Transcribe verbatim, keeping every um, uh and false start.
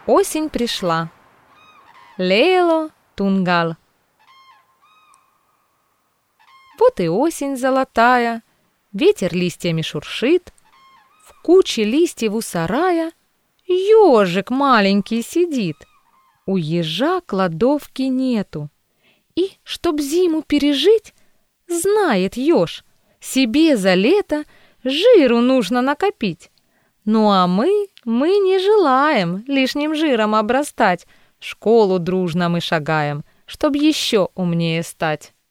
Осень пришла. Лейло Тунгал. Вот и осень золотая, ветер листьями шуршит, в куче листьев у сарая ежик маленький сидит. У ежа кладовки нету, и, чтоб зиму пережить, знает еж, себе за лето жиру нужно накопить. Ну а мы, мы не желаем лишним жиром обрастать, в школу дружно мы шагаем, чтоб еще умнее стать.